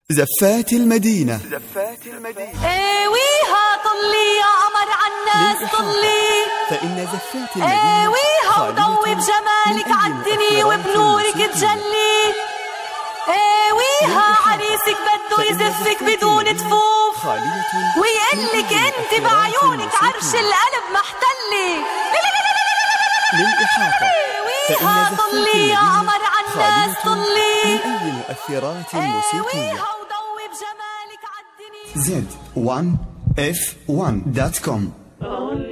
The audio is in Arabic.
زفات المدينة. ويها طلي يا قمر عالناس طلي، فإن زفات المدينة ويها وضوي بجمالك عالدنيا وبنورك تجلي. ويها عريسك بده يزفك بدون تفوف، ويقلك انت بعيونك عرش القلب محتلي. للإحاطة ويها طلي يا قمر عالناس طلي، من أي مؤثرات موسيقية. ويها وضوي بجمالك عالدنيا. Z1F1.com